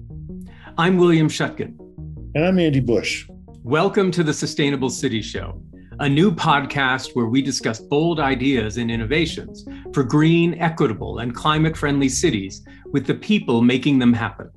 I'm William Shutkin. And I'm Andy Bush. Welcome to the Sustainable City Show, a new podcast where we discuss bold ideas and innovations for green, equitable, and climate-friendly cities with the people making them happen.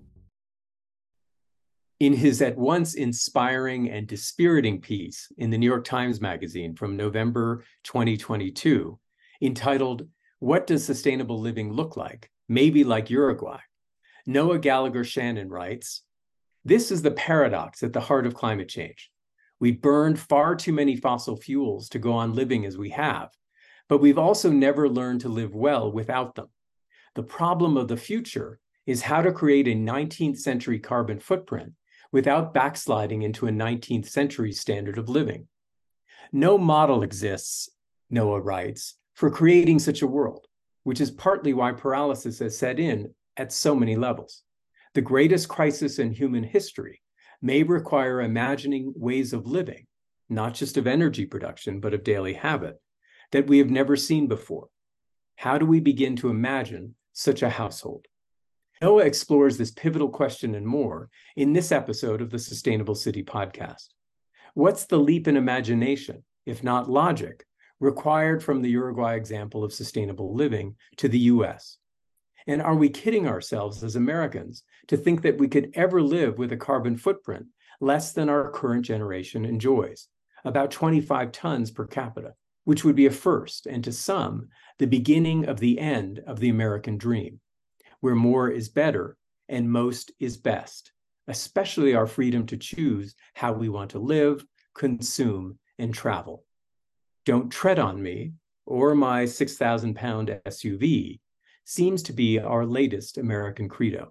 In his at once inspiring and dispiriting piece in the New York Times Magazine from November 2022, entitled, "What Does Sustainable Living Look Like? Maybe Like Uruguay?" Noah Gallagher Shannon writes, "This is the paradox at the heart of climate change. We've burned far too many fossil fuels to go on living as we have, but we've also never learned to live well without them. The problem of the future is how to create a 19th century carbon footprint without backsliding into a 19th century standard of living. No model exists," Noah writes, "for creating such a world, which is partly why paralysis has set in at so many levels. The greatest crisis in human history may require imagining ways of living, not just of energy production, but of daily habit, that we have never seen before. How do we begin to imagine such a household?" Noah explores this pivotal question and more in this episode of the Sustainable City podcast. What's the leap in imagination, if not logic, required from the Uruguay example of sustainable living to the US? And are we kidding ourselves as Americans to think that we could ever live with a carbon footprint less than our current generation enjoys, about 25 tons per capita, which would be a first, and to some, the beginning of the end of the American dream, where more is better and most is best, especially our freedom to choose how we want to live, consume, and travel. "Don't tread on me," or my 6,000-pound SUV, seems to be our latest American credo.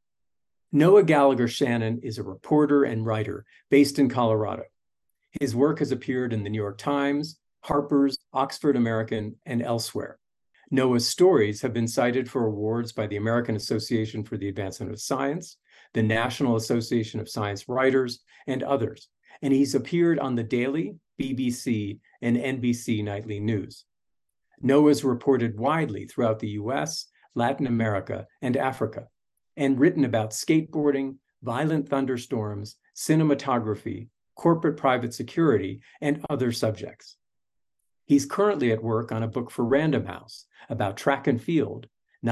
Noah Gallagher Shannon is a reporter and writer based in Colorado. His work has appeared in the New York Times, Harper's, Oxford American, and elsewhere. Noah's stories have been cited for awards by the American Association for the Advancement of Science, the National Association of Science Writers, and others, and he's appeared on The Daily, BBC, and NBC Nightly News. Noah's reported widely throughout the US, Latin America, and Africa, and written about skateboarding, violent thunderstorms, cinematography, corporate private security, and other subjects. He's currently at work on a book for Random House about track and field,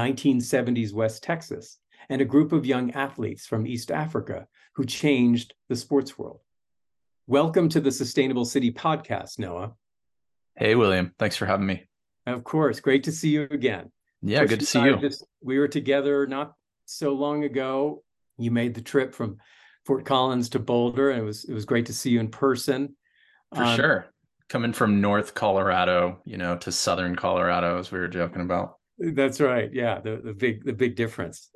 1970s West Texas, and a group of young athletes from East Africa who changed the sports world. Welcome to the Sustainable City podcast, Noah. Hey, William. Thanks for having me. Of course. Great to see you again. Yeah, good to see you. We were together not so long ago. You made the trip from Fort Collins to Boulder, and it was great to see you in person. For sure. Coming from North Colorado, to Southern Colorado, as we were joking about. That's right. Yeah, the big difference.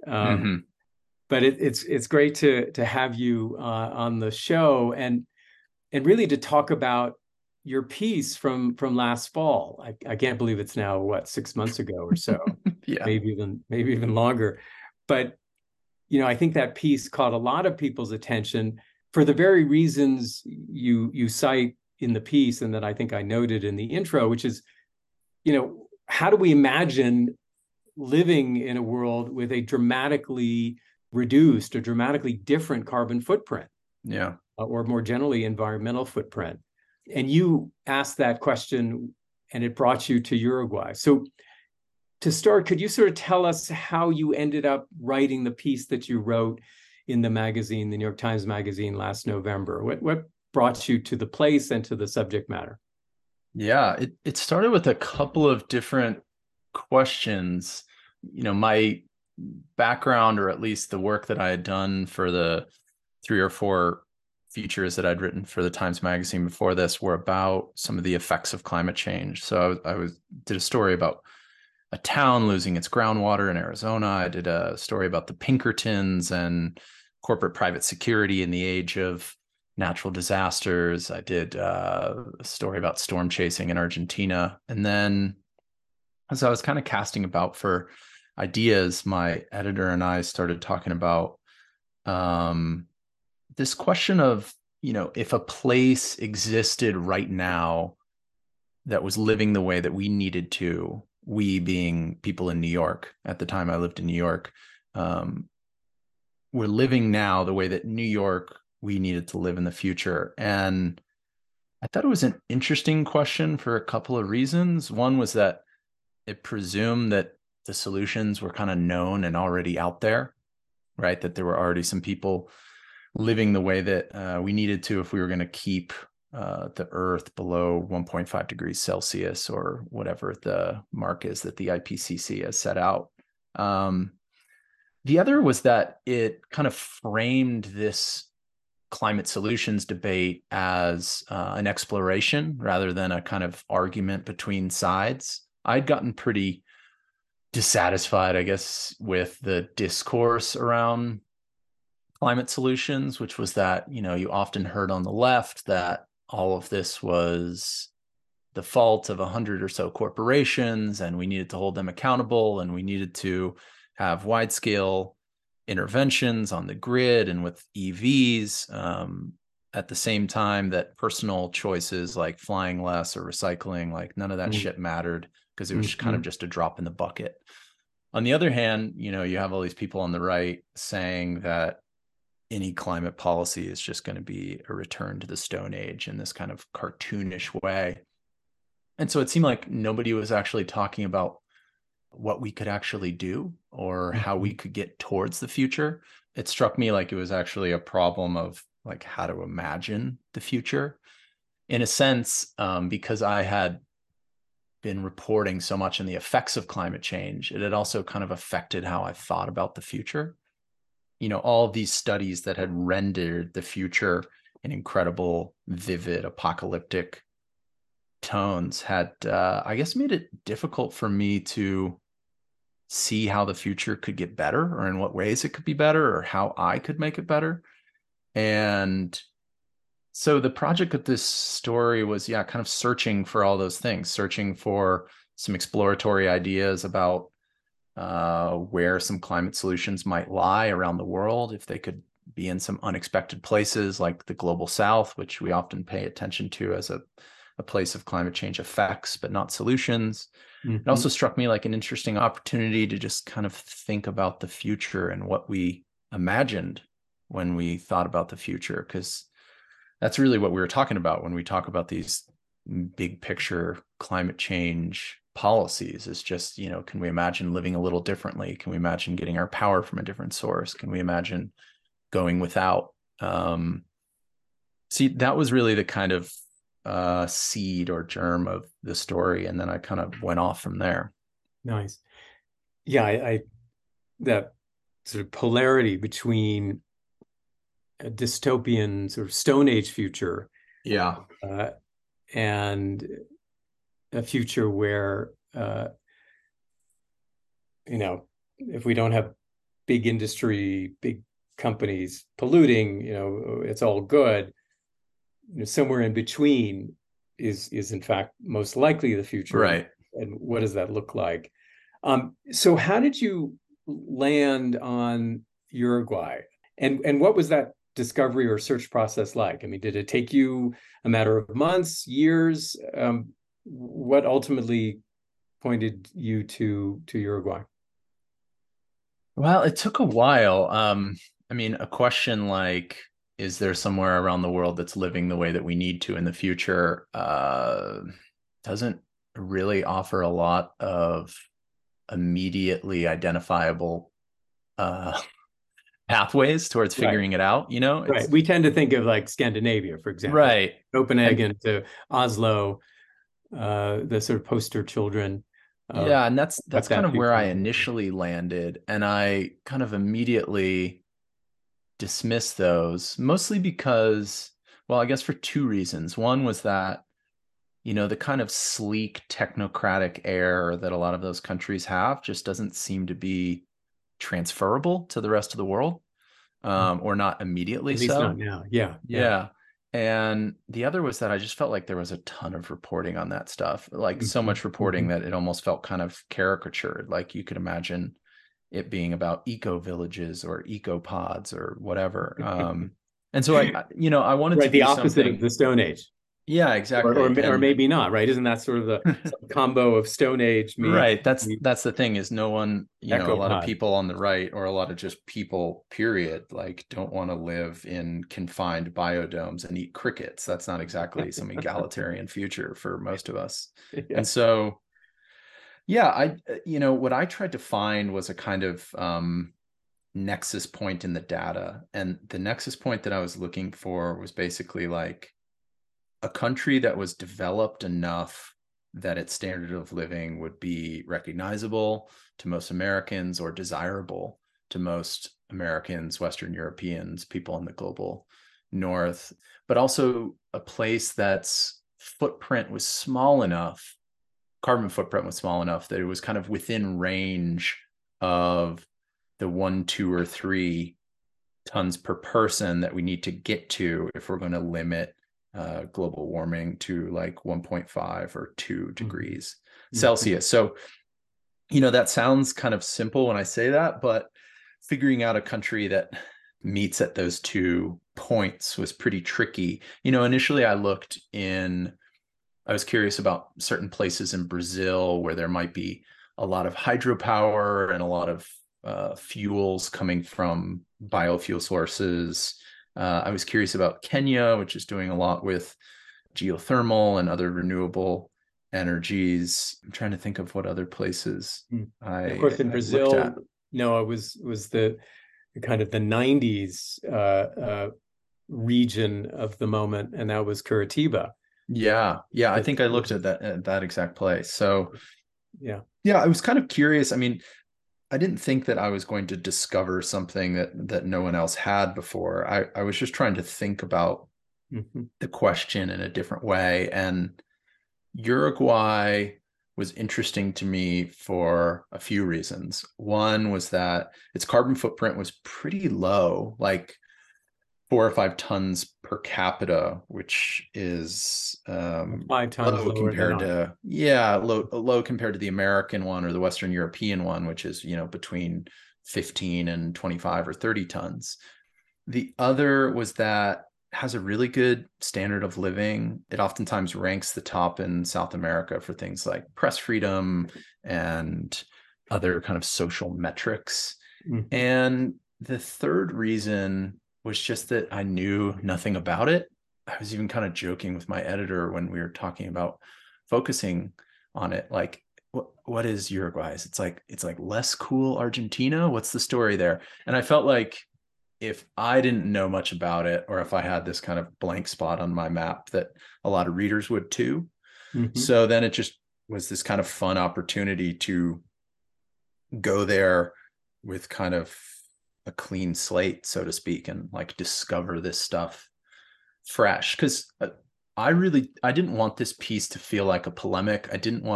But it's great to have you on the show and really to talk about your piece from last fall. I can't believe it's now 6 months ago or so. Yeah. Maybe even longer. But I think that piece caught a lot of people's attention for the very reasons you cite in the piece, and that I think I noted in the intro, which is, how do we imagine living in a world with a dramatically reduced or dramatically different carbon footprint? Yeah. Or more generally, environmental footprint. And you asked that question, and it brought you to Uruguay. So to start, could you sort of tell us how you ended up writing the piece that you wrote in the magazine, the New York Times Magazine, last November? What brought you to the place and to the subject matter? Yeah, it started with a couple of different questions. My background, or at least the work that I had done for the 3 or 4 features that I'd written for the Times Magazine before this, were about some of the effects of climate change. So I did a story about a town losing its groundwater in Arizona. I did a story about the Pinkertons and corporate private security in the age of natural disasters. I did a story about storm chasing in Argentina. And then as I was kind of casting about for ideas, my editor and I started talking about this question of, if a place existed right now that was living the way that we needed to, we being people in New York. At the time I lived in New York, we're living now the way that New York, we needed to live in the future. And I thought it was an interesting question for a couple of reasons. One was that it presumed that the solutions were kind of known and already out there, right? That there were already some people living the way that we needed to if we were going to keep the Earth below 1.5 degrees Celsius or whatever the mark is that the IPCC has set out. The other was that it kind of framed this climate solutions debate as an exploration rather than a kind of argument between sides. I'd gotten pretty dissatisfied, I guess, with the discourse around climate solutions, which was that, you often heard on the left that all of this was the fault of 100 or so corporations, and we needed to hold them accountable, and we needed to have wide-scale interventions on the grid and with EVs, at the same time that personal choices like flying less or recycling, like none of that shit mattered because it was kind of just a drop in the bucket. On the other hand, you have all these people on the right saying that any climate policy is just going to be a return to the Stone Age in this kind of cartoonish way. And so it seemed like nobody was actually talking about what we could actually do or how we could get towards the future. It struck me like it was actually a problem of like how to imagine the future in a sense, because I had been reporting so much on the effects of climate change. It had also kind of affected how I thought about the future. All of these studies that had rendered the future in incredible, vivid, apocalyptic tones had, I guess, made it difficult for me to see how the future could get better or in what ways it could be better or how I could make it better. And so the project of this story was, kind of searching for all those things, searching for some exploratory ideas about where some climate solutions might lie around the world, if they could be in some unexpected places like the global south, which we often pay attention to as a place of climate change effects, but not solutions. It also struck me like an interesting opportunity to just kind of think about the future and what we imagined when we thought about the future, because that's really what we were talking about when we talk about these big picture climate change policies. Is just, can we imagine living a little differently? Can we imagine getting our power from a different source? Can we imagine going without? See, that was really the kind of seed or germ of the story, and then I kind of went off from there. Nice. Yeah, I that sort of polarity between a dystopian sort of Stone Age future, and a future where if we don't have big industry, big companies polluting, it's all good. Somewhere in between is in fact most likely the future, right? And what does that look like? So how did you land on Uruguay, and what was that discovery or search process like? I mean, did it take you a matter of months, years? What ultimately pointed you to Uruguay? Well, it took a while. I mean, a question like, is there somewhere around the world that's living the way that we need to in the future, doesn't really offer a lot of immediately identifiable pathways towards figuring it out. Right. We tend to think of like Scandinavia, for example, right? Copenhagen to Oslo, the sort of poster children. And that's kind of where I initially landed, and I kind of immediately dismissed those, mostly because, well, I guess for two reasons. One was that, the kind of sleek technocratic air that a lot of those countries have just doesn't seem to be transferable to the rest of the world, or not immediately. At least not now. Yeah. And the other was that I just felt like there was a ton of reporting on that stuff, like so much reporting that it almost felt kind of caricatured. Like you could imagine it being about eco villages or eco pods or whatever. And so I wanted to the do opposite something of the Stone Age. Yeah, exactly. or And maybe not, right? Isn't that sort of the combo of Stone Age meets right, that's the thing is no one, a Echo lot of Pod? people on the right or a lot of just people, period, like don't want to live in confined biodomes and eat crickets. That's not exactly some egalitarian future for most of us. Yeah. And so, yeah, what I tried to find was a kind of nexus point in the data. And the nexus point that I was looking for was basically like a country that was developed enough that its standard of living would be recognizable to most Americans or desirable to most Americans, Western Europeans, people in the global north, but also a place that's footprint was small enough, carbon footprint was small enough that it was kind of within range of the 1, 2, or 3 tons per person that we need to get to if we're going to limit global warming to like 1.5 or 2 degrees Celsius. So, that sounds kind of simple when I say that, but figuring out a country that meets at those 2 points was pretty tricky. Initially I was curious about certain places in Brazil where there might be a lot of hydropower and a lot of fuels coming from biofuel sources. I was curious about Kenya, which is doing a lot with geothermal and other renewable energies. I'm trying to think of what other places Of course, in I looked at. Brazil, no, it was the kind of the 90s region of the moment, and that was Curitiba. Yeah. I think I looked at that exact place. So yeah, I was kind of curious. I mean, I didn't think that I was going to discover something that no one else had before. I was just trying to think about the question in a different way. And Uruguay was interesting to me for a few reasons. One was that its carbon footprint was pretty low, like 4 or 5 tons per capita, which is 5 times low lower compared than to low compared to the American one or the Western European one, which is between 15 and 25 or 30 tons. The other was that it has a really good standard of living. It oftentimes ranks the top in South America for things like press freedom and other kind of social metrics. And the third reason was just that I knew nothing about it. I was even kind of joking with my editor when we were talking about focusing on it. Like, what is Uruguay? It's like less cool Argentina. What's the story there? And I felt like if I didn't know much about it, or if I had this kind of blank spot on my map, that a lot of readers would too. So then it just was this kind of fun opportunity to go there with kind of a clean slate, so to speak, and like discover this stuff fresh. Because I didn't want this piece to feel like a polemic.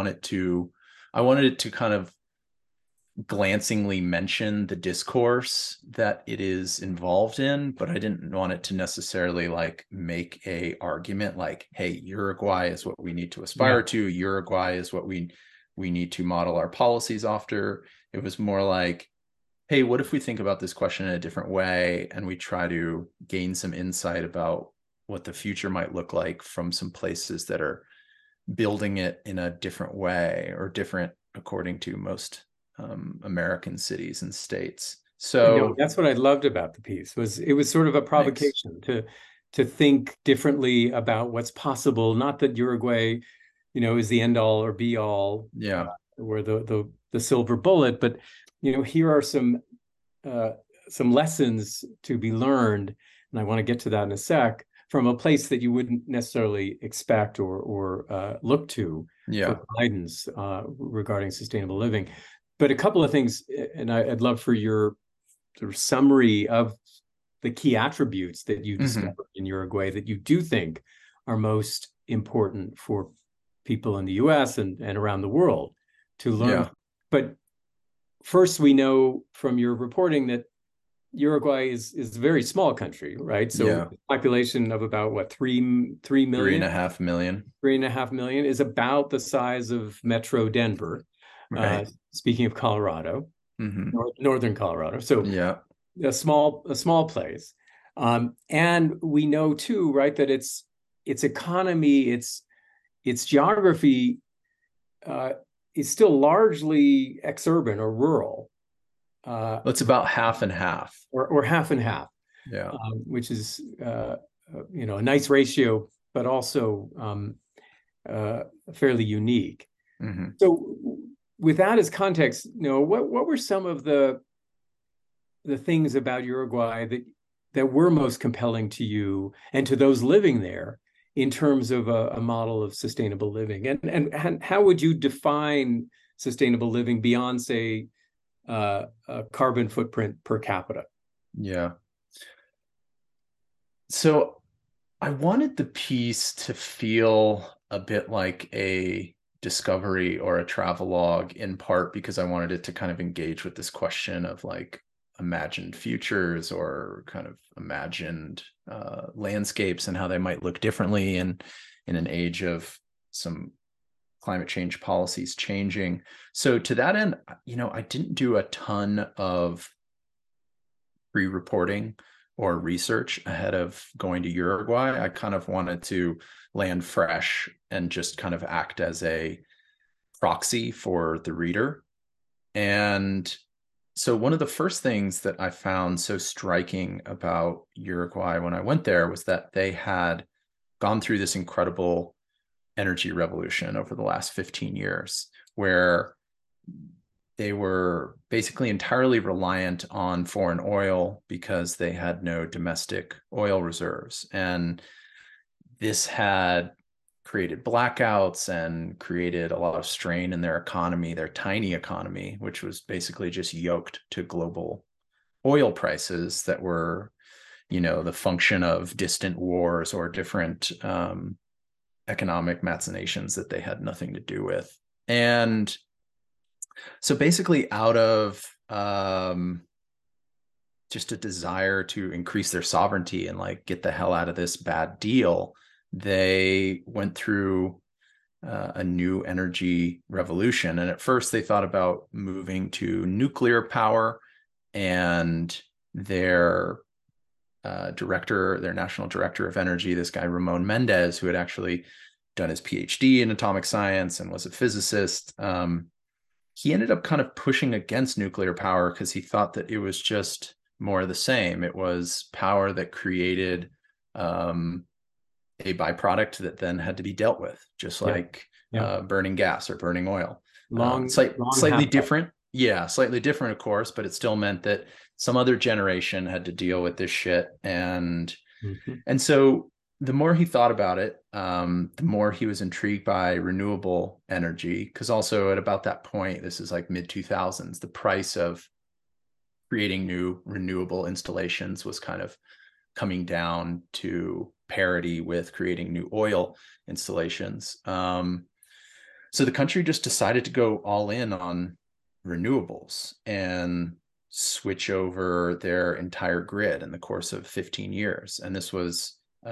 I wanted it to kind of glancingly mention the discourse that it is involved in, but I didn't want it to necessarily like make a argument like, hey, Uruguay is what we need to aspire to. Uruguay is what we need to model our policies after. It was more like, hey, what if we think about this question in a different way and we try to gain some insight about what the future might look like from some places that are building it in a different way or different according to most American cities and states. So that's what I loved about the piece. It was sort of a provocation to think differently about what's possible. Not that Uruguay, is the end all or be all, or the silver bullet, but here are some lessons to be learned, and I want to get to that in a sec, from a place that you wouldn't necessarily expect or look to for guidance regarding sustainable living. But a couple of things, and I'd love for your sort of summary of the key attributes that you discovered in Uruguay that you do think are most important for people in the US and around the world to learn. But first, we know from your reporting that Uruguay is a very small country, right? So population of about 3 million? 3.5 million. 3.5 million is about the size of Metro Denver. Right. Speaking of Colorado, northern Colorado. So a small place. And we know too, right, that it's its economy, its geography is still largely exurban or rural. It's about half and half, or half and half. Yeah. Which is a nice ratio, but also fairly unique. Mm-hmm. So, with that as context, what were some of the things about Uruguay that were most compelling to you and to those living there in terms of a model of sustainable living? And how would you define sustainable living beyond, say, a carbon footprint per capita? Yeah. So I wanted the piece to feel a bit like a discovery or a travelogue, in part because I wanted it to kind of engage with this question of like imagined futures or kind of imagined landscapes and how they might look differently in an age of some climate change policies changing. So to that end, I didn't do a ton of pre-reporting or research ahead of going to Uruguay. I kind of wanted to land fresh and just kind of act as a proxy for the reader. And so one of the first things that I found so striking about Uruguay when I went there was that they had gone through this incredible energy revolution over the last 15 years, where they were basically entirely reliant on foreign oil because they had no domestic oil reserves. And this had created blackouts and created a lot of strain in their economy, their tiny economy, which was basically just yoked to global oil prices that were, the function of distant wars or different economic machinations that they had nothing to do with. And so basically out of just a desire to increase their sovereignty and like get the hell out of this bad deal, they went through a new energy revolution. And at first they thought about moving to nuclear power, and their their national director of energy, this guy Ramon Mendez, who had actually done his PhD in atomic science and was a physicist, he ended up kind of pushing against nuclear power because he thought that it was just more of the same. It was power that created a byproduct that then had to be dealt with, just like burning gas or burning oil. Slightly different. Yeah, slightly different, of course, but it still meant that some other generation had to deal with this shit. And so the more he thought about it, the more he was intrigued by renewable energy, because also at about that point, this is like mid-2000s, the price of creating new renewable installations was kind of coming down to parity with creating new oil installations. So the country just decided to go all in on renewables and switch over their entire grid in the course of 15 years. And this was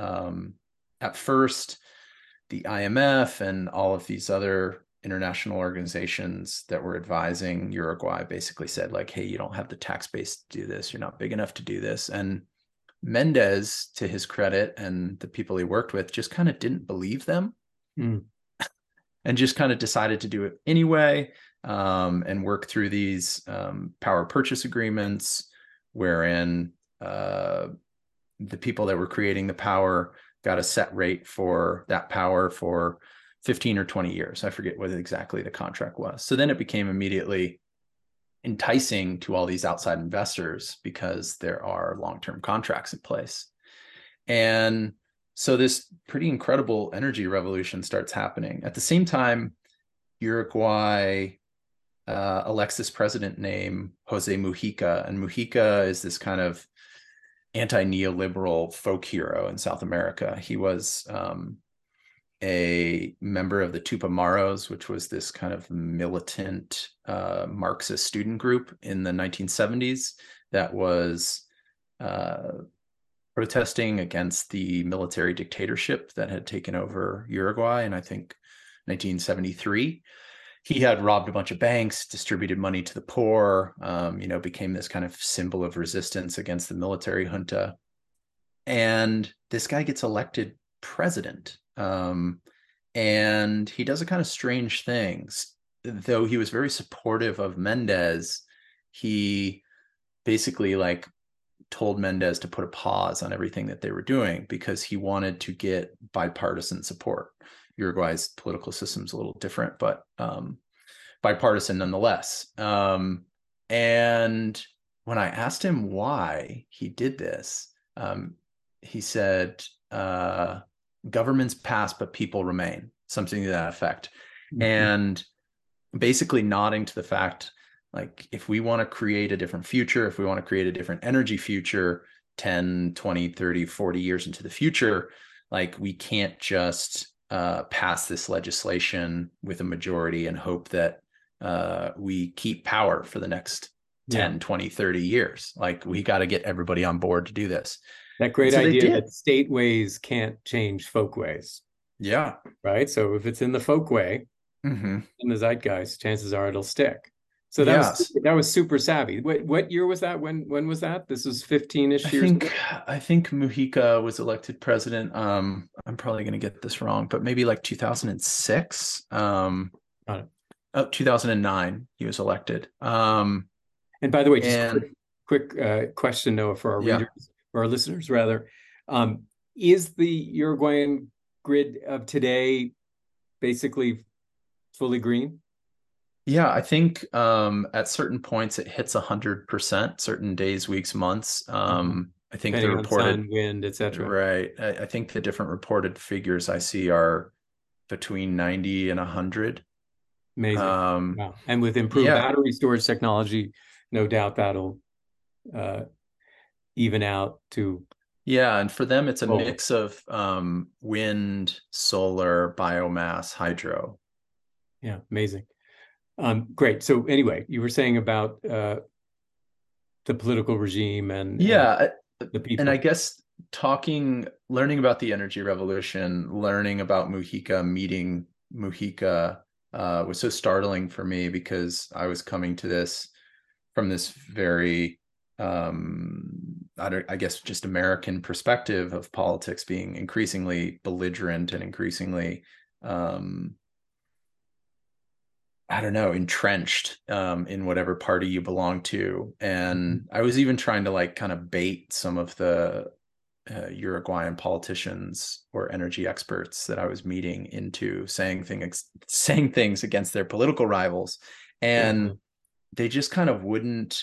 at first the IMF and all of these other international organizations that were advising Uruguay basically said like, hey, you don't have the tax base to do this. You're not big enough to do this. And Mendez, to his credit, and the people he worked with just kind of didn't believe them and just kind of decided to do it anyway, and work through these power purchase agreements wherein the people that were creating the power got a set rate for that power for 15 or 20 years. I forget what exactly the contract was. So then it became immediately enticing to all these outside investors because there are long-term contracts in place. And so this pretty incredible energy revolution starts happening. At the same time, Uruguay elects this president named Jose Mujica. And Mujica is this kind of anti-neoliberal folk hero in South America. He was a member of the Tupamaros, which was this kind of militant Marxist student group in the 1970s that was protesting against the military dictatorship that had taken over Uruguay in, I think, 1973. He had robbed a bunch of banks, distributed money to the poor, became this kind of symbol of resistance against the military junta. And this guy gets elected president. And he does a kind of strange things. Though he was very supportive of Mendez, he basically like told Mendez to put a pause on everything that they were doing because he wanted to get bipartisan support. Uruguay's political system's a little different, but bipartisan nonetheless. And when I asked him why he did this, he said, governments pass, but people remain, something to that effect. Mm-hmm. And basically nodding to the fact, like, if we want to create a different future, if we want to create a different energy future 10, 20, 30, 40 years into the future, like, we can't just pass this legislation with a majority and hope that we keep power for the next 10, 20, 30 years. Like, we got to get everybody on board to do this. That great idea that state ways can't change folk ways. Yeah. Right. So if it's in the folk way, in the zeitgeist, chances are it'll stick. So that was super savvy. What year was that? When was that? This was 15-ish years ago? I think Mujica was elected president. I'm probably going to get this wrong, but maybe like 2006. 2009 he was elected. And by the way, just quick question, Noah, for our readers, or our listeners rather. Is the Uruguayan grid of today basically fully green? Yeah, I think at certain points it hits 100%, certain days, weeks, months. I think the reported sun, wind, etc. Right. I think the different reported figures I see are between 90 and 100. Amazing. Wow. And with improved battery storage technology, no doubt that'll even out to. Yeah, and for them it's a mix of wind, solar, biomass, hydro. Yeah, amazing. Great. So anyway, you were saying about the political regime and the people. And I guess learning about the energy revolution, learning about Mujica, meeting Mujica was so startling for me because I was coming to this from this very, I guess, just American perspective of politics being increasingly belligerent and increasingly entrenched in whatever party you belong to. And I was even trying to like kind of bait some of the Uruguayan politicians or energy experts that I was meeting into saying things against their political rivals. And they just kind of wouldn't,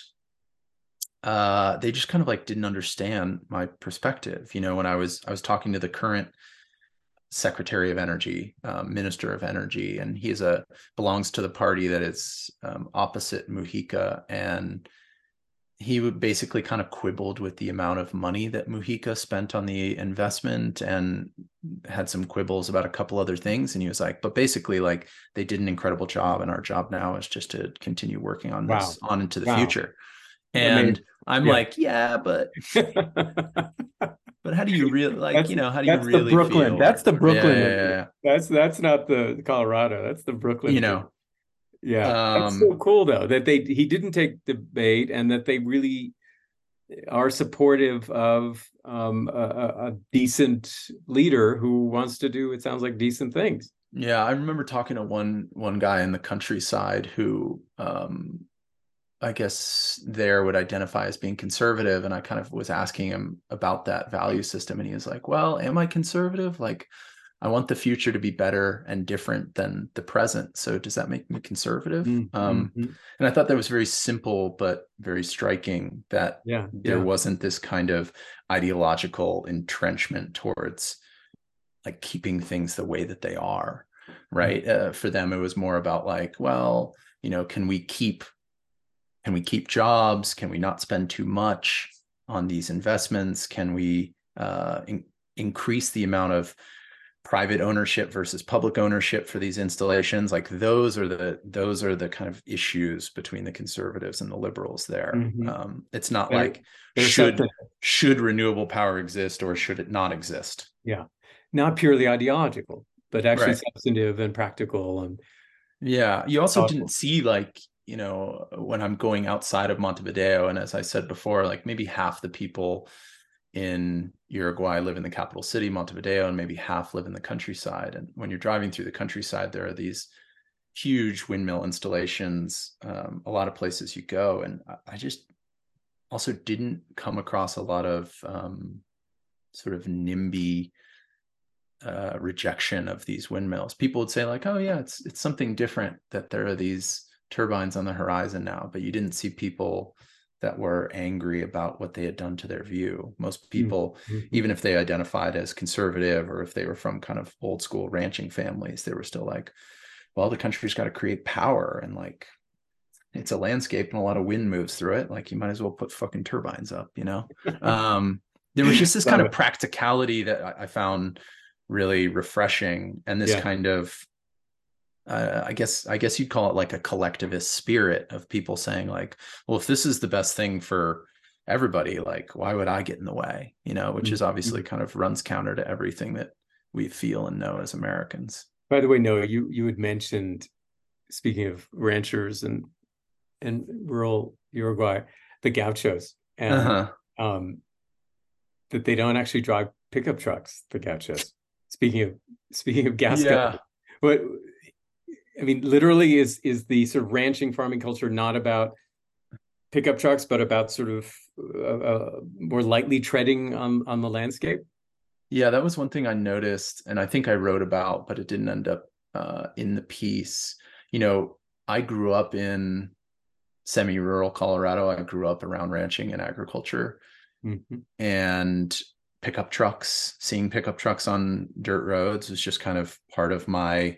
they just kind of like didn't understand my perspective. You know, when I was talking to the current Secretary of Energy, Minister of Energy, and he belongs to the party that is opposite Mujica, and he would basically kind of quibbled with the amount of money that Mujica spent on the investment and had some quibbles about a couple other things. And he was like, but basically, like, they did an incredible job, and our job now is just to continue working on this on into the future. And I'm like, but but how do you really how do you really Brooklyn feel? That's the Brooklyn. That's not the Colorado. That's the Brooklyn. That's so cool though that he didn't take the bait, and that they really are supportive of a decent leader who wants to do, it sounds like, decent things. Yeah, I remember talking to one guy in the countryside who I guess there would identify as being conservative. And I kind of was asking him about that value system. And he was like, well, am I conservative? Like, I want the future to be better and different than the present. So does that make me conservative? And I thought that was very simple, but very striking that there wasn't this kind of ideological entrenchment towards like keeping things the way that they are. Right. For them, it was more about like, well, you know, can we keep jobs? Can we not spend too much on these investments? Can we increase the amount of private ownership versus public ownership for these installations? Like those are the kind of issues between the conservatives and the liberals there. It's not like should renewable power exist or should it not exist? Yeah, not purely ideological, but actually substantive and practical. And you also didn't see, like, you know, when I'm going outside of Montevideo, and as I said before, like maybe half the people in Uruguay live in the capital city, Montevideo, and maybe half live in the countryside. And when you're driving through the countryside, there are these huge windmill installations, a lot of places you go. And I just also didn't come across a lot of sort of NIMBY rejection of these windmills. People would say like, oh yeah, it's something different that there are these turbines on the horizon now, but you didn't see people that were angry about what they had done to their view. Most people, even if they identified as conservative or if they were from kind of old school ranching families, they were still like, well, the country's got to create power, and like it's a landscape and a lot of wind moves through it. Like you might as well put fucking turbines up, you know? There was just this kind of practicality that I found really refreshing, and this kind of I guess you'd call it like a collectivist spirit of people saying like, well, if this is the best thing for everybody, like why would I get in the way, you know, which is obviously kind of runs counter to everything that we feel and know as Americans. By the way, Noah, you had mentioned, speaking of ranchers and rural Uruguay, the gauchos, and that they don't actually drive pickup trucks, the gauchos. Speaking of gas guzzlers, what I mean, literally, is the sort of ranching farming culture not about pickup trucks, but about sort of more lightly treading on the landscape? Yeah, that was one thing I noticed, and I think I wrote about, but it didn't end up in the piece. You know, I grew up in semi-rural Colorado. I grew up around ranching and agriculture, and pickup trucks, seeing pickup trucks on dirt roads was just kind of part of my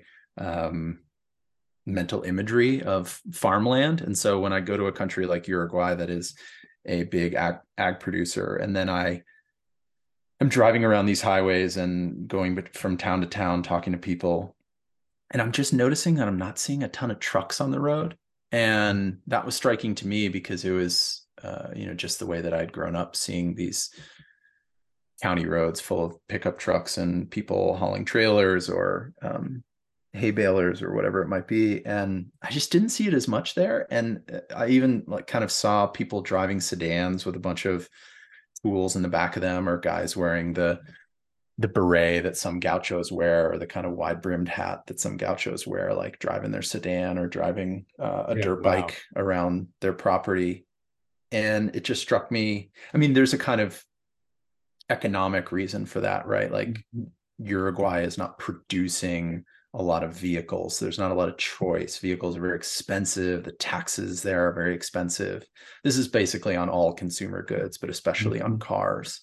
mental imagery of farmland. And so when I go to a country like Uruguay that is a big ag producer, and then I'm driving around these highways and going from town to town talking to people, and I'm just noticing that I'm not seeing a ton of trucks on the road. And that was striking to me because it was you know, just the way that I'd grown up seeing these county roads full of pickup trucks and people hauling trailers or hay balers or whatever it might be. And I just didn't see it as much there. And I even like kind of saw people driving sedans with a bunch of tools in the back of them, or guys wearing the beret that some gauchos wear, or the kind of wide brimmed hat that some gauchos wear, like driving their sedan or driving a dirt bike around their property. And it just struck me. I mean, there's a kind of economic reason for that, right? Like Uruguay is not producing a lot of vehicles. There's not a lot of choice. Vehicles are very expensive. The taxes there are very expensive. This is basically on all consumer goods, but especially on cars.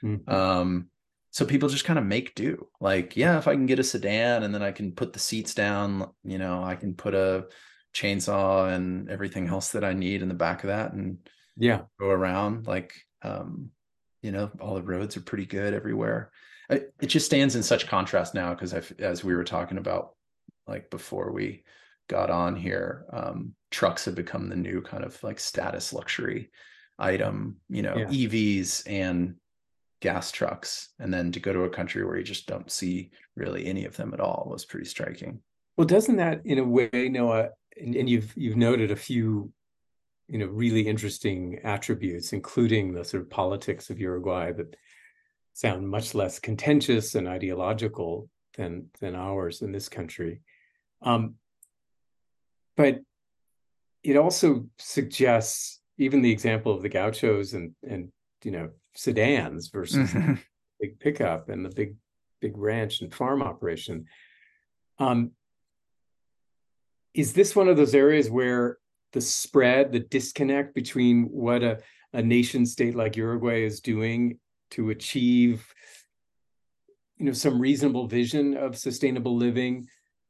So people just kind of make do. Like, yeah, if I can get a sedan and then I can put the seats down, you know, I can put a chainsaw and everything else that I need in the back of that and go around. Like, you know, all the roads are pretty good everywhere. It just stands in such contrast now because as we were talking about, like before we got on here, trucks have become the new kind of like status luxury item, you know, EVs and gas trucks. And then to go to a country where you just don't see really any of them at all was pretty striking. Well, doesn't that in a way, Noah, and you've noted a few, you know, really interesting attributes, including the sort of politics of Uruguay that sound much less contentious and ideological than ours in this country. But it also suggests, even the example of the gauchos and you know, sedans versus big pickup and the big ranch and farm operation. Is this one of those areas where the disconnect between what a nation state like Uruguay is doing to achieve, you know, some reasonable vision of sustainable living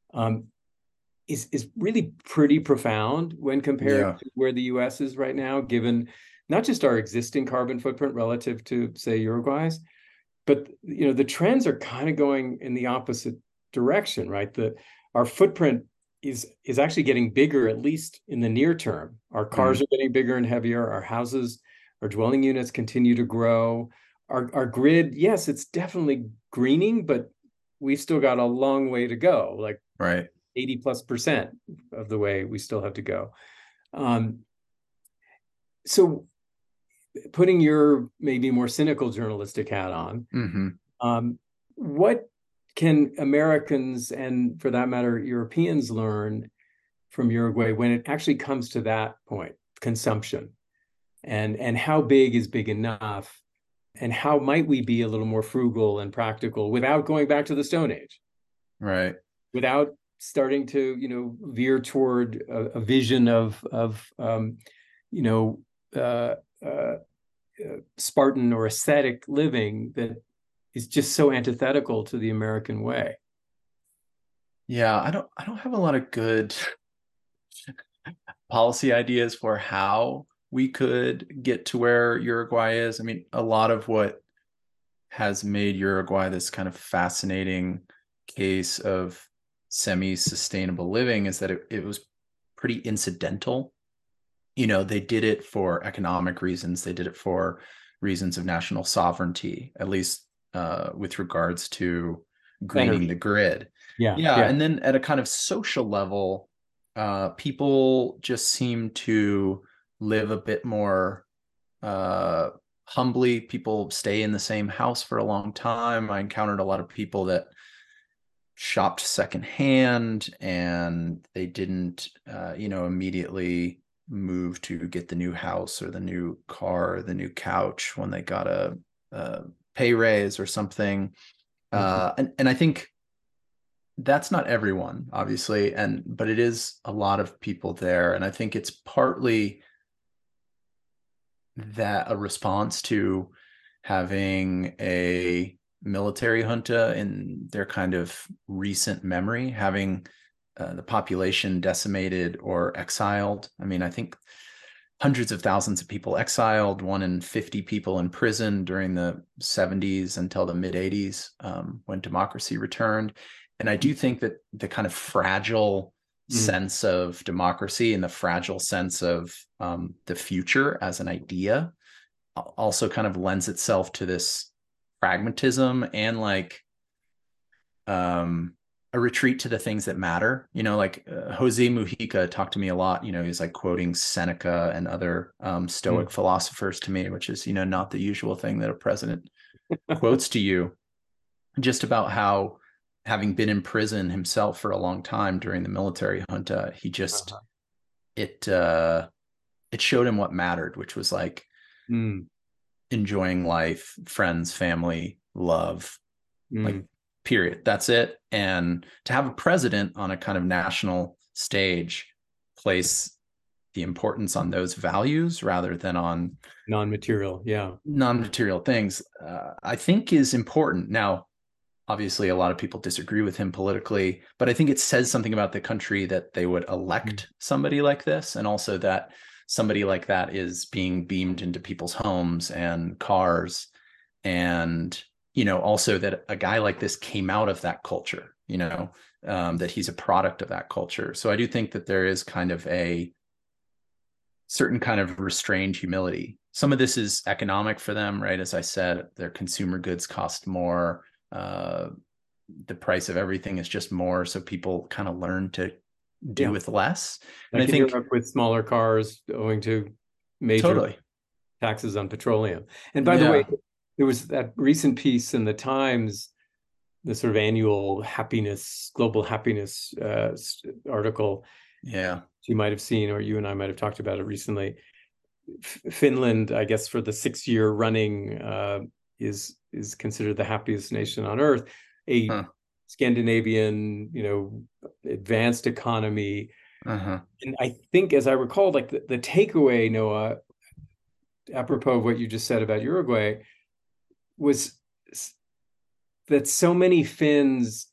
is really pretty profound when compared to where the US is right now, given not just our existing carbon footprint relative to, say, Uruguay's, but, you know, the trends are kind of going in the opposite direction, right? Our footprint is actually getting bigger, at least in the near term. Our cars are getting bigger and heavier. Our houses, our dwelling units continue to grow. Our grid, yes, it's definitely greening, but we've still got a long way to go, like 80+% of the way we still have to go. So putting your maybe more cynical journalistic hat on, what can Americans, and for that matter, Europeans, learn from Uruguay when it actually comes to that point, consumption, and how big is big enough, and how might we be a little more frugal and practical without going back to the Stone Age, right? Without starting to, veer toward a vision of you know, uh, uh, Spartan or ascetic living that is just so antithetical to the American way. Yeah, I don't have a lot of good policy ideas for how we could get to where Uruguay is. I mean, a lot of what has made Uruguay this kind of fascinating case of semi-sustainable living is that it was pretty incidental. They did it for economic reasons. They did it for reasons of national sovereignty, at least with regards to greening the grid. Yeah. And then at a kind of social level, people just seem to live a bit more humbly. People stay in the same house for a long time. I encountered a lot of people that shopped secondhand, and they didn't, immediately move to get the new house or the new car or the new couch when they got a pay raise or something. And I think that's not everyone, obviously, but it is a lot of people there. And I think it's partly that a response to having a military junta in their kind of recent memory, having the population decimated or exiled. I mean, I think hundreds of thousands of people exiled, 1 in 50 people in prison during the 70s until the mid 80s, when democracy returned. And I do think that the kind of fragile sense of democracy and the fragile sense of the future as an idea also kind of lends itself to this pragmatism and a retreat to the things that matter. Jose Mujica talked to me a lot. He's like quoting Seneca and other Stoic philosophers to me, which is, not the usual thing that a president quotes to you, just about how, having been in prison himself for a long time during the military junta, he just, it showed him what mattered, which was like enjoying life, friends, family, love, like period. That's it. And to have a president on a kind of national stage place the importance on those values rather than on non-material things, I think is important. Now, obviously, a lot of people disagree with him politically, but I think it says something about the country that they would elect somebody like this, and also that somebody like that is being beamed into people's homes and cars, and also that a guy like this came out of that culture, that he's a product of that culture. So I do think that there is kind of a certain kind of restrained humility. Some of this is economic for them, right? As I said, their consumer goods cost more. The price of everything is just more. So people kind of learn to do with less. And I think Europe with smaller cars owing to major taxes on petroleum. And by the way, there was that recent piece in the Times, the sort of annual global happiness article. Yeah. You might have seen, or you and I might have talked about it recently. Finland, I guess, for the 6th year running, is considered the happiest nation on earth. Scandinavian, advanced economy. And I think, as I recall, like the takeaway, Noah, apropos of what you just said about Uruguay, was that so many Finns,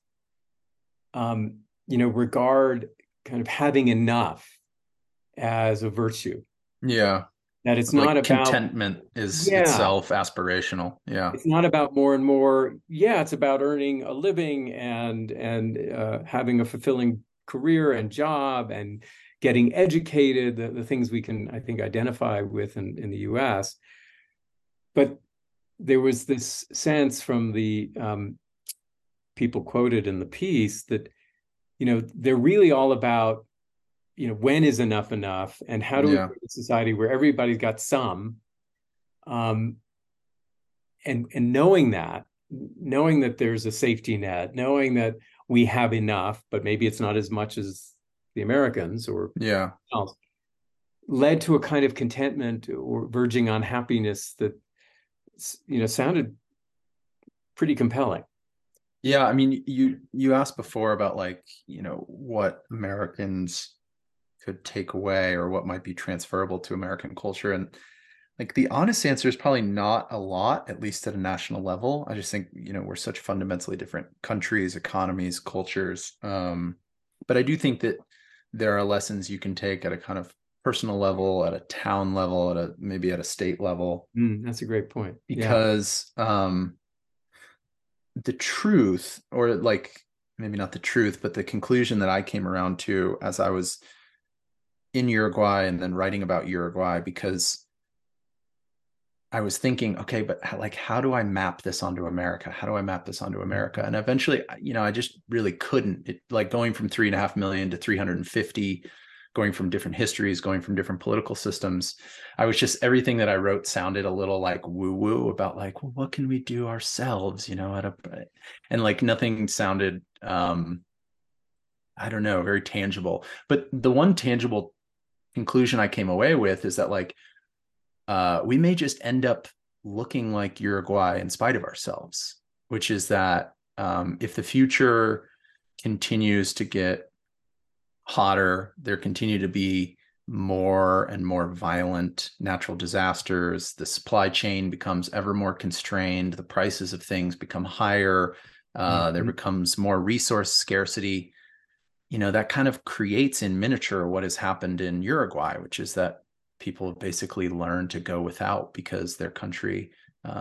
regard kind of having enough as a virtue. Yeah. That it's not about contentment is itself aspirational. Yeah. It's not about more and more. Yeah, it's about earning a living and having a fulfilling career and job and getting educated, the things we can, I think, identify with in the US. But there was this sense from the people quoted in the piece that, they're really all about, when is enough, and how do we create a society where everybody's got some, Um, and knowing that there's a safety net, knowing that we have enough, but maybe it's not as much as the Americans or Yeah. else, led to a kind of contentment or verging on happiness that, sounded pretty compelling. Yeah, I mean, you asked before about like, what Americans could take away or what might be transferable to American culture. And like the honest answer is probably not a lot, at least at a national level. I just think, we're such fundamentally different countries, economies, cultures. But I do think that there are lessons you can take at a kind of personal level, at a town level, maybe at a state level. That's a great point. Because the truth, or like maybe not the truth, but the conclusion that I came around to as I was in Uruguay and then writing about Uruguay, because I was thinking, okay, but how do I map this onto America? How do I map this onto America? And eventually, I just really couldn't. It, like going from 3.5 million to 350, going from different histories, going from different political systems. I was just, everything that I wrote sounded a little like woo-woo about like, well, what can we do ourselves, and like nothing sounded, I don't know, very tangible. But the one tangible conclusion I came away with is that like, we may just end up looking like Uruguay in spite of ourselves, which is that if the future continues to get hotter, there continue to be more and more violent natural disasters, the supply chain becomes ever more constrained, the prices of things become higher, there becomes more resource scarcity, that kind of creates in miniature what has happened in Uruguay, which is that people have basically learned to go without because their country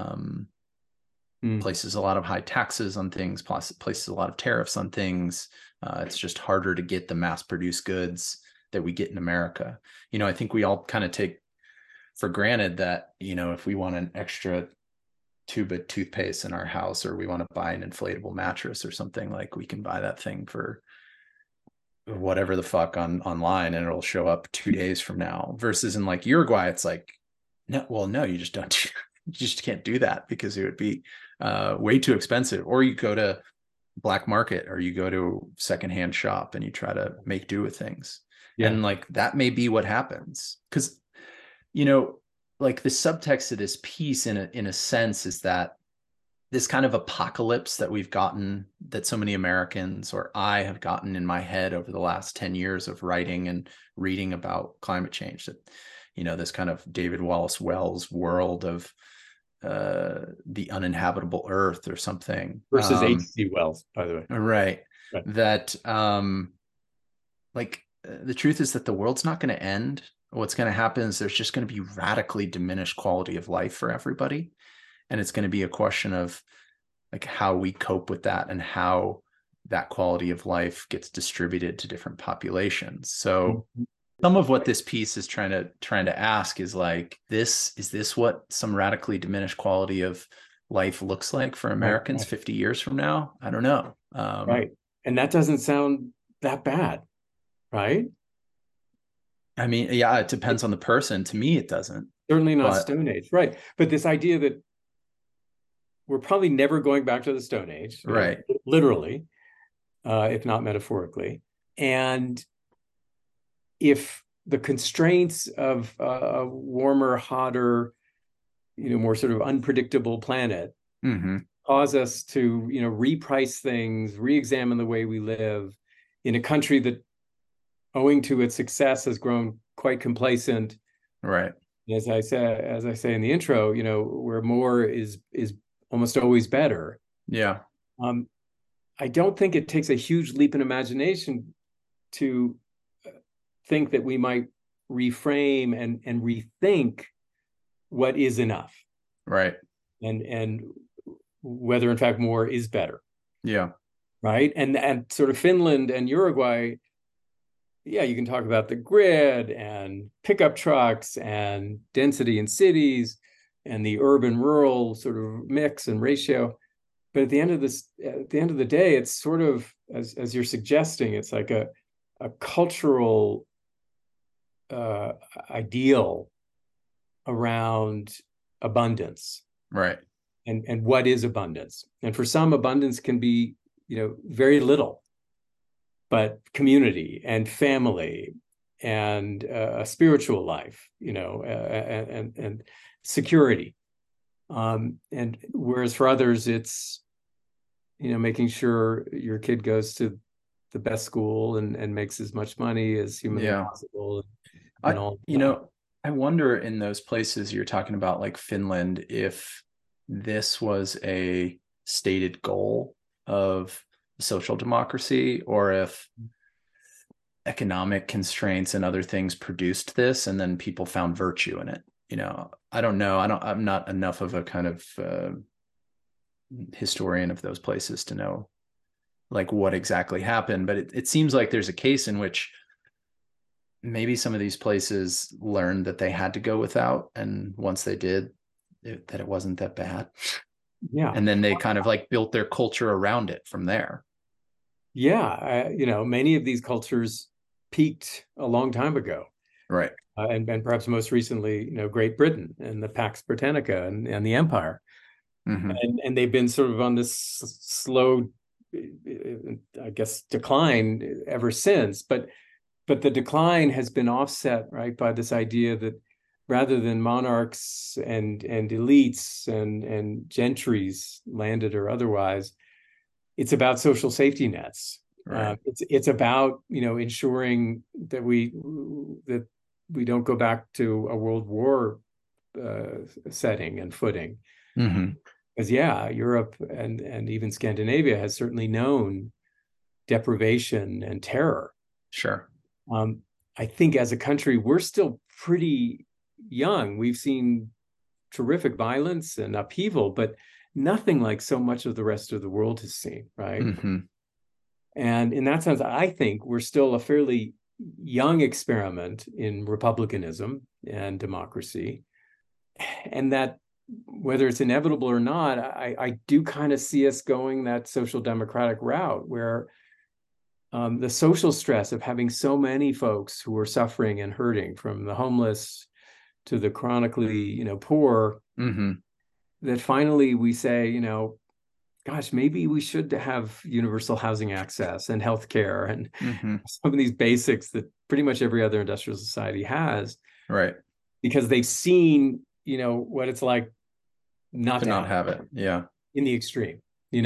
places a lot of high taxes on things, places a lot of tariffs on things. It's just harder to get the mass-produced goods that we get in America. I think we all kind of take for granted that, if we want an extra tube of toothpaste in our house, or we want to buy an inflatable mattress or something, like we can buy that thing for whatever the fuck online and it'll show up 2 days from now. Versus in like Uruguay, it's like, no, you just don't, you just can't do that because it would be way too expensive. Or you go to black market, or you go to secondhand shop and you try to make do with things. Yeah. And like, that may be what happens. Cause like the subtext of this piece in a sense is that this kind of apocalypse that we've gotten, that so many Americans, or I have gotten in my head over the last 10 years of writing and reading about climate change, that, this kind of David Wallace Wells world of the uninhabitable earth or something. Versus H.G. Wells, by the way. Right. That like the truth is that the world's not going to end. What's going to happen is there's just going to be radically diminished quality of life for everybody. And it's going to be a question of like how we cope with that and how that quality of life gets distributed to different populations. So some of what this piece is trying to ask is like, is this what some radically diminished quality of life looks like for Americans 50 years from now? I don't know. Right. And that doesn't sound that bad, right? I mean, yeah, it depends on the person. To me, it doesn't. Certainly not Stone Age. Right. But this idea that we're probably never going back to the Stone Age, right? Literally, if not metaphorically. And if the constraints of a warmer, hotter, more sort of unpredictable planet cause us to, reprice things, re-examine the way we live in a country that, owing to its success, has grown quite complacent. Right. As I say in the intro, where more is almost always better. Yeah. I don't think it takes a huge leap in imagination to think that we might reframe and rethink what is enough. Right. And whether in fact more is better. Yeah. Right. And sort of Finland and Uruguay, yeah, you can talk about the grid and pickup trucks and density in cities and the urban-rural sort of mix and ratio. But at the end of the day, it's sort of, as you're suggesting, it's like a cultural ideal around abundance, Right. and what is abundance. And for some, abundance can be, very little, but community and family and a spiritual life, and security. And whereas for others, it's, making sure your kid goes to the best school and makes as much money as humanly possible, and all that. I wonder in those places you're talking about, like Finland, if this was a stated goal of social democracy, or if economic constraints and other things produced this and then people found virtue in it. I don't know. I'm not enough of a kind of historian of those places to know like what exactly happened, but it seems like there's a case in which maybe some of these places learned that they had to go without, and once they did, that it wasn't that bad. Yeah. And then they kind of like built their culture around it from there. Yeah. Many of these cultures peaked a long time ago. Right. And perhaps most recently, Great Britain and the Pax Britannica and the Empire. Mm-hmm. And they've been sort of on this slow, I guess, decline ever since. But the decline has been offset, right, by this idea that rather than monarchs and elites and gentries, landed or otherwise, it's about social safety nets. Right. It's about ensuring that we don't go back to a World War setting and footing. Mm-hmm. Because Europe and even Scandinavia has certainly known deprivation and terror. Sure. I think as a country, we're still pretty young. We've seen terrific violence and upheaval, but nothing like so much of the rest of the world has seen, right? Mm-hmm. And in that sense, I think we're still a fairly young experiment in republicanism and democracy. And that whether it's inevitable or not, I do kind of see us going that social democratic route where the social stress of having so many folks who are suffering and hurting, from the homeless to the chronically, poor, mm-hmm. that finally we say, gosh, maybe we should have universal housing access and healthcare and mm-hmm. some of these basics that pretty much every other industrial society has. Right. Because they've seen, what it's like not to have it. Yeah. In the extreme,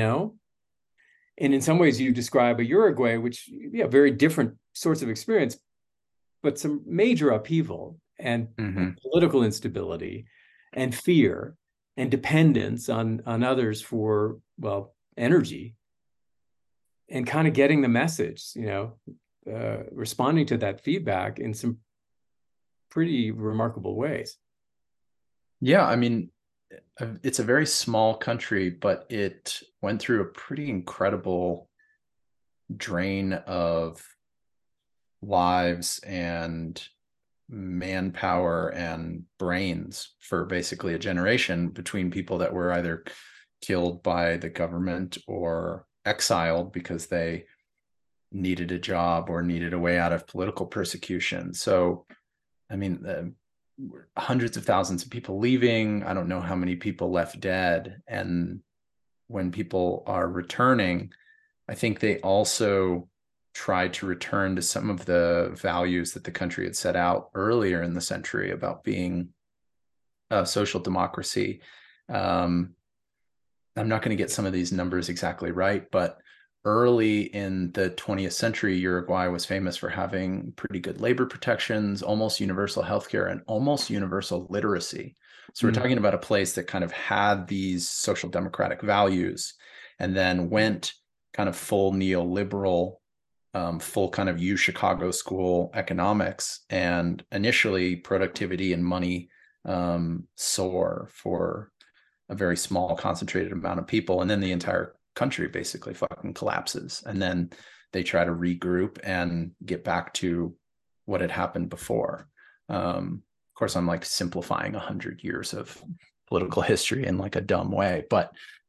And in some ways you describe a Uruguay, which, very different sorts of experience, but some major upheaval and mm-hmm. political instability and fear and dependence on others for, energy, and kind of getting the message, responding to that feedback in some pretty remarkable ways. Yeah, I mean, it's a very small country, but it went through a pretty incredible drain of lives and manpower and brains for basically a generation, between people that were either killed by the government or exiled because they needed a job or needed a way out of political persecution. So, I mean, hundreds of thousands of people leaving. I don't know how many people left dead. And when people are returning, I think they also tried to return to some of the values that the country had set out earlier in the century about being a social democracy. I'm not going to get some of these numbers exactly right, but early in the 20th century, Uruguay was famous for having pretty good labor protections, almost universal healthcare, and almost universal literacy. So we're talking about a place that kind of had these social democratic values and then went kind of full neoliberal, full kind of UChicago school economics. And initially productivity and money soar for a very small concentrated amount of people. And then the entire country basically fucking collapses. And then they try to regroup and get back to what had happened before. Of course, I'm like simplifying 100 years of political history in like a dumb way, but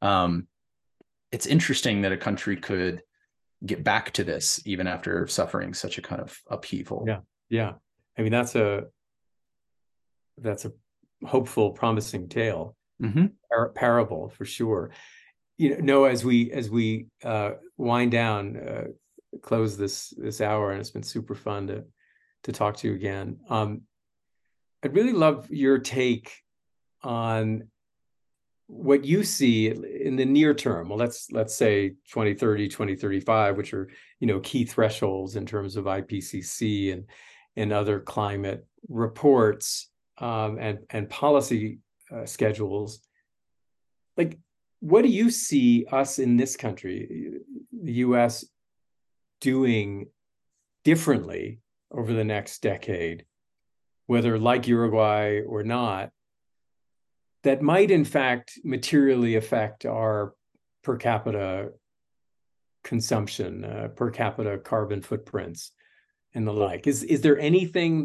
it's interesting that a country could get back to this even after suffering such a kind of upheaval. Yeah. I mean, that's a hopeful, promising tale, Mm-hmm. parable for sure. Noah, as we wind down, close this hour, and it's been super fun to talk to you again. I'd really love your take on what you see in the near term. Well, let's say 2030, 2035, which are, key thresholds in terms of IPCC and other climate reports, and policy schedules. Like, what do you see us in this country, the US, doing differently over the next decade, whether like Uruguay or not, that might in fact materially affect our per capita consumption, per capita carbon footprints, and the like? Is there anything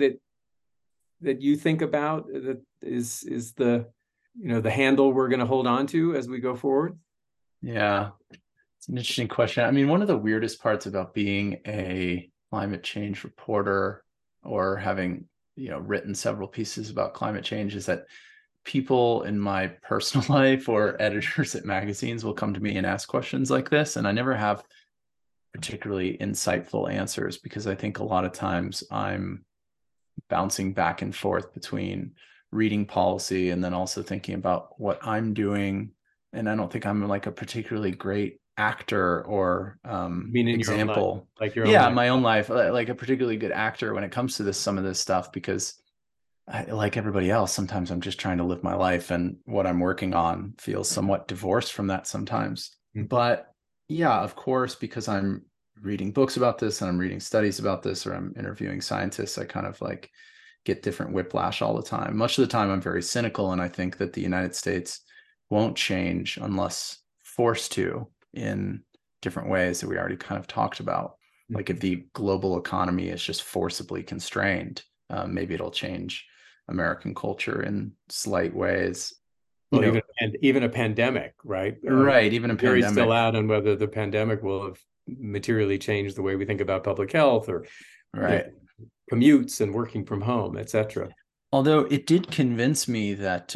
that you think about that is the the handle we're going to hold on to as we go forward? Yeah, it's an interesting question. I mean, one of the weirdest parts about being a climate change reporter, or having written several pieces about climate change, is that people in my personal life or editors at magazines will come to me and ask questions like this, and I never have particularly insightful answers, because I think a lot of times I'm bouncing back and forth between reading policy and then also thinking about what I'm doing. And I don't think I'm like a particularly great actor or example. Like your own life. My own life, like a particularly good actor when it comes to some of this stuff, because like everybody else, sometimes I'm just trying to live my life, and what I'm working on feels somewhat divorced from that sometimes. Mm-hmm. But yeah, of course, because I'm reading books about this and I'm reading studies about this, or I'm interviewing scientists, I kind of like get different whiplash all the time. Much of the time I'm very cynical, and I think that the United States won't change unless forced to in different ways that we already kind of talked about. Mm-hmm. Like if the global economy is just forcibly constrained, maybe it'll change American culture in slight ways. Well, even a pandemic, right? Right, even a pandemic. Jury's still out on whether the pandemic will have materially changed the way we think about public health, or right, commutes and working from home, etc. Although it did convince me that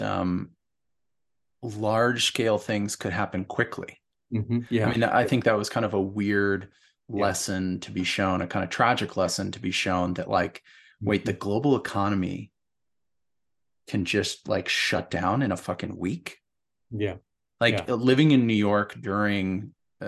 large scale things could happen quickly. Mm-hmm. Yeah, I mean, I think that was kind of a weird lesson to be shown, a kind of tragic lesson to be shown, that like, wait, the global economy can just like shut down in a fucking week. Yeah. Like living in New York during,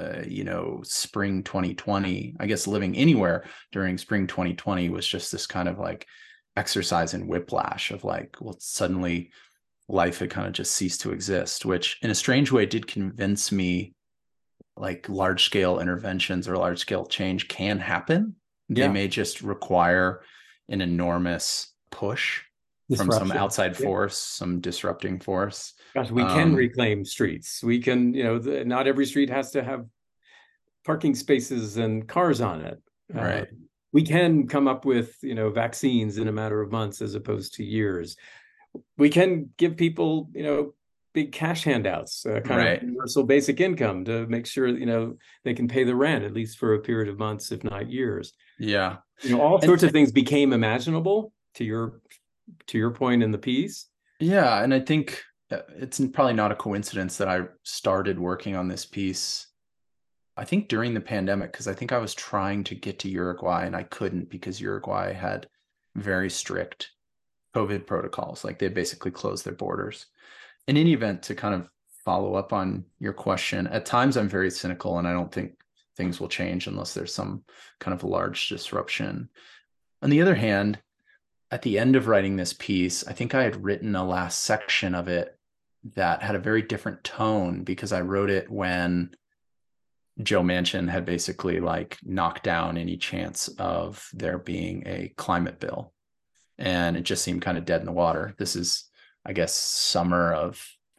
spring 2020, I guess living anywhere during spring 2020 was just this kind of like exercise in whiplash of like, well, suddenly life had kind of just ceased to exist, which in a strange way did convince me like large scale interventions or large scale change can happen. They may just require an enormous push from some outside force, some disrupting force. Gosh, we can reclaim streets. We can, not every street has to have parking spaces and cars on it. Right. We can come up with, vaccines in a matter of months as opposed to years. We can give people, big cash handouts, kind of universal basic income to make sure, they can pay the rent, at least for a period of months, if not years. Yeah. All sorts of things became imaginable, to your point in the piece. Yeah. And I think it's probably not a coincidence that I started working on this piece, I think during the pandemic, because I think I was trying to get to Uruguay and I couldn't, because Uruguay had very strict COVID protocols. Like they basically closed their borders. In any event, to kind of follow up on your question, at times I'm very cynical, and I don't think things will change unless there's some kind of large disruption. On the other hand, at the end of writing this piece, I think I had written a last section of it that had a very different tone, because I wrote it when Joe Manchin had basically like knocked down any chance of there being a climate bill. And it just seemed kind of dead in the water. This is, I guess, summer of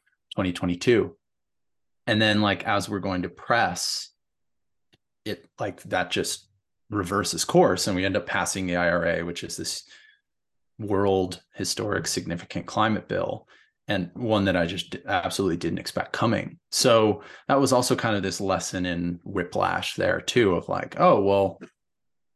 2022. And then like, as we're going to press it, like that just reverses course, and we end up passing the IRA, which is this world historic significant climate bill, and one that I just absolutely didn't expect coming. So that was also kind of this lesson in whiplash there too, of like, oh, well,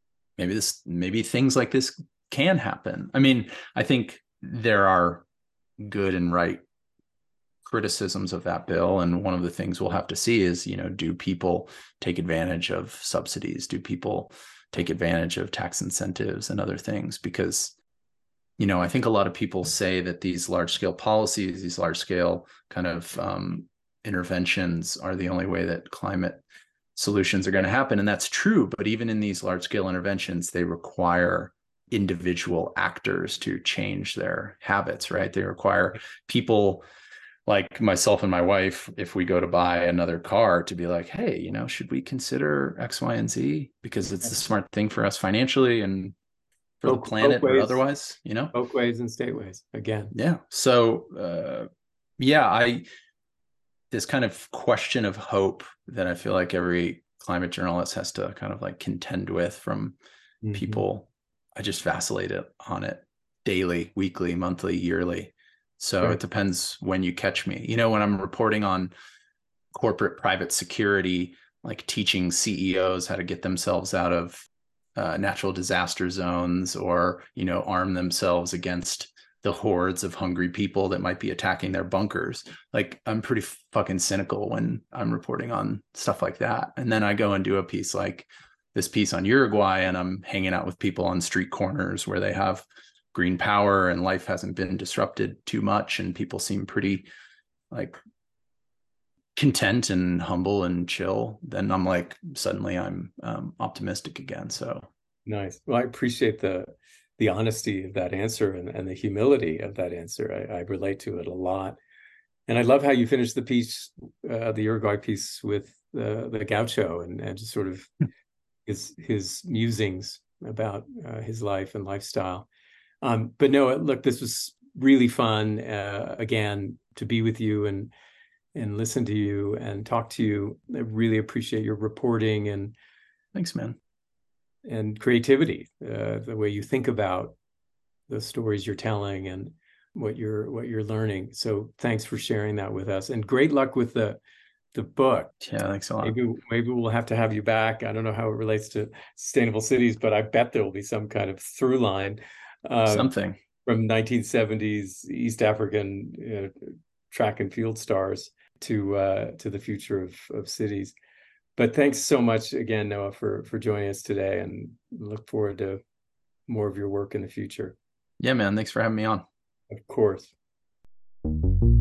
maybe things like this can happen. I mean, I think there are good and right criticisms of that bill. And one of the things we'll have to see is, do people take advantage of subsidies? Do people take advantage of tax incentives and other things? Because, I think a lot of people say that these large scale policies, these large scale kind of interventions are the only way that climate solutions are going to happen. And that's true. But even in these large scale interventions, they require individual actors to change their habits, right? They require people like myself and my wife, if we go to buy another car, to be like, hey, should we consider X, Y, and Z? Because it's the smart thing for us financially and for the planet or otherwise, Both ways and stateways again. Yeah. So, this kind of question of hope that I feel like every climate journalist has to kind of like contend with from people. I just vacillate on it daily, weekly, monthly, yearly. So It depends when you catch me. When I'm reporting on corporate private security, like teaching CEOs how to get themselves out of natural disaster zones or, arm themselves against the hordes of hungry people that might be attacking their bunkers. Like, I'm pretty fucking cynical when I'm reporting on stuff like that. And then I go and do a piece like this piece on Uruguay, and I'm hanging out with people on street corners where they have green power and life hasn't been disrupted too much. And people seem pretty like content and humble and chill. Then I'm like, suddenly I'm optimistic again. So nice. Well, I appreciate the honesty of that answer and the humility of that answer. I relate to it a lot. And I love how you finished the piece, the Uruguay piece, with the gaucho and just sort of his musings about his life and lifestyle. But no, look, this was really fun, again, to be with you and listen to you and talk to you. I really appreciate your reporting and thanks, man. And creativity, the way you think about the stories you're telling and what you're learning. So thanks for sharing that with us, and great luck with the book. Yeah, thanks a lot. Maybe we'll have to have you back. I don't know how it relates to sustainable cities, but I bet there will be some kind of through line. Something from 1970s East African track and field stars to the future of cities. But thanks so much again, Noah, for joining us today, and look forward to more of your work in the future. Yeah, man. Thanks for having me on. Of course.